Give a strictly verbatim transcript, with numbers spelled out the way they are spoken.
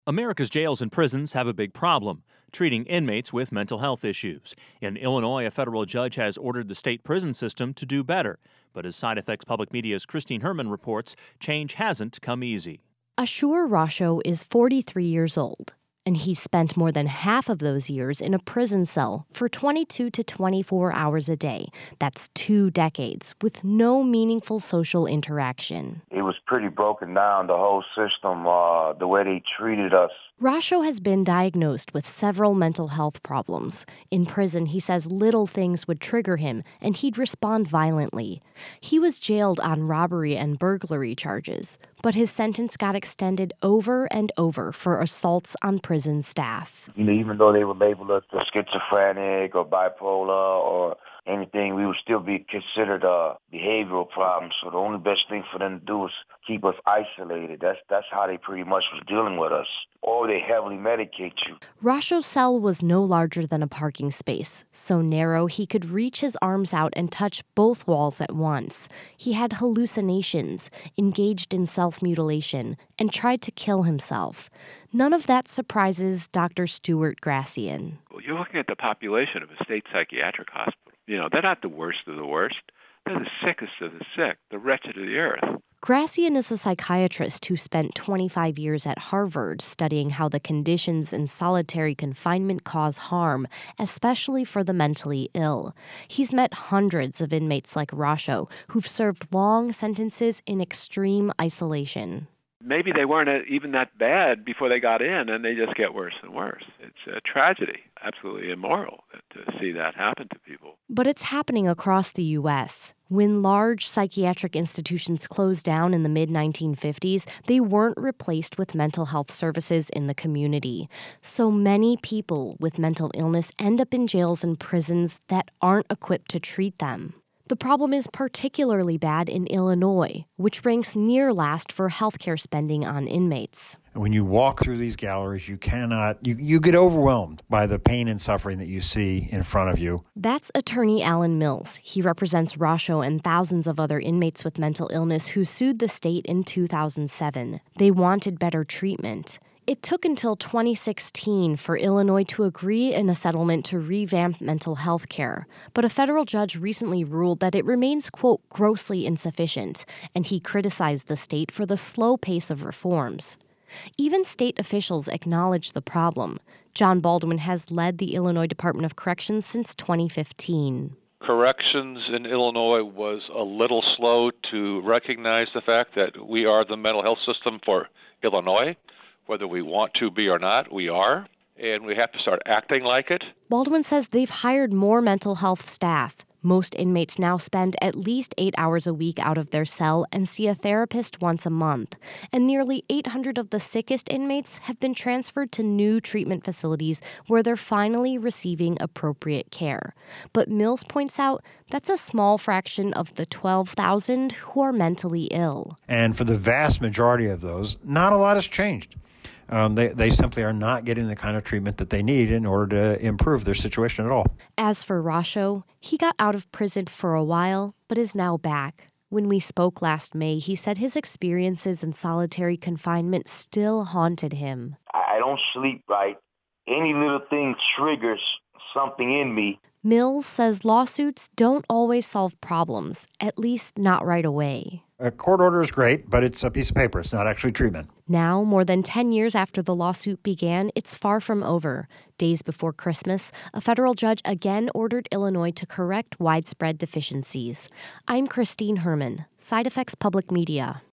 America's jails and prisons have a big problem treating inmates with mental health issues. In Illinois, a federal judge has ordered the state prison system to do better. But as Side Effects Public Media's Christine Herman reports, change hasn't come easy. Ashur Rasho is forty-three years old, and he's spent more than half of those years in a prison cell for twenty-two to twenty-four hours a day. That's two decades with no meaningful social interaction. It was pretty broken down, the whole system, uh, the way they treated us. Rasho has been diagnosed with several mental health problems. In prison, he says little things would trigger him, and he'd respond violently. He was jailed on robbery and burglary charges, but his sentence got extended over and over for assaults on prison staff. You know, even though they would label us as schizophrenic or bipolar or anything, we would still be considered a behavioral problem. So the only best thing for them to do is keep us isolated. That's that's how they pretty much was dealing with us. Or they heavily medicate you. Rasho's cell was no larger than a parking space, so narrow he could reach his arms out and touch both walls at once. He had hallucinations, engaged in self-mutilation, and tried to kill himself. None of that surprises Doctor Stuart Gracian. Well, you're looking at the population of a state psychiatric hospital. You know, they're not the worst of the worst. They're the sickest of the sick, the wretched of the earth. Gracian is a psychiatrist who spent twenty-five years at Harvard studying how the conditions in solitary confinement cause harm, especially for the mentally ill. He's met hundreds of inmates like Rasho who've served long sentences in extreme isolation. Maybe they weren't even that bad before they got in, and they just get worse and worse. It's a tragedy, absolutely immoral to see that happen to people. But it's happening across the U S When large psychiatric institutions closed down in the mid nineteen fifties, they weren't replaced with mental health services in the community. So many people with mental illness end up in jails and prisons that aren't equipped to treat them. The problem is particularly bad in Illinois, which ranks near last for healthcare spending on inmates. When you walk through these galleries, you cannot, you, you get overwhelmed by the pain and suffering that you see in front of you. That's attorney Alan Mills. He represents Rasho and thousands of other inmates with mental illness who sued the state in two thousand seven. They wanted better treatment. It took until twenty sixteen for Illinois to agree in a settlement to revamp mental health care. But a federal judge recently ruled that it remains, quote, grossly insufficient, and he criticized the state for the slow pace of reforms. Even state officials acknowledge the problem. John Baldwin has led the Illinois Department of Corrections since twenty fifteen. Corrections in Illinois was a little slow to recognize the fact that we are the mental health system for Illinois. Whether we want to be or not, we are, and we have to start acting like it. Baldwin says they've hired more mental health staff. Most inmates now spend at least eight hours a week out of their cell and see a therapist once a month. And nearly eight hundred of the sickest inmates have been transferred to new treatment facilities where they're finally receiving appropriate care. But Mills points out that's a small fraction of the twelve thousand who are mentally ill. And for the vast majority of those, not a lot has changed. Um, they, they simply are not getting the kind of treatment that they need in order to improve their situation at all. As for Rasho, he got out of prison for a while, but is now back. When we spoke last May, he said his experiences in solitary confinement still haunted him. I don't sleep right. Any little thing triggers something in me. Mills says lawsuits don't always solve problems, at least not right away. A court order is great, but it's a piece of paper. It's not actually treatment. Now, more than ten years after the lawsuit began, it's far from over. Days before Christmas, a federal judge again ordered Illinois to correct widespread deficiencies. I'm Christine Herman, Side Effects Public Media.